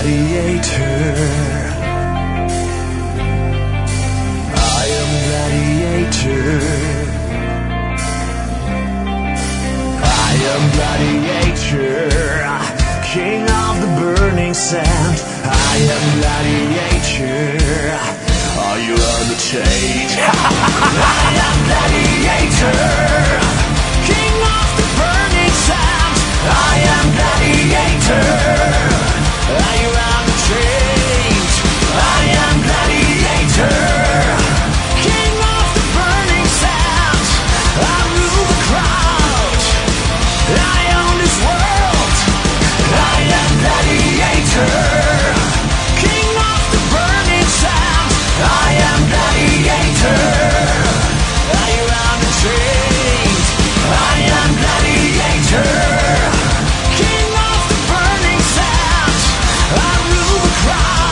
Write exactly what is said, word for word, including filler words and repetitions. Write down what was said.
gladiator. I am gladiator. I am gladiator, king of the burning sand. I am gladiator. Are you undertaken? I am gladiator, king of the burning sand. I am gladiator. Are you undertaken? I am gladiator, king of the burning sand. I rule the crowd. I own this world. I am gladiator, king of the burning sand. I am gladiator. Are you undertaken? I am gladiator, king of the burning sand. I rule the crowd.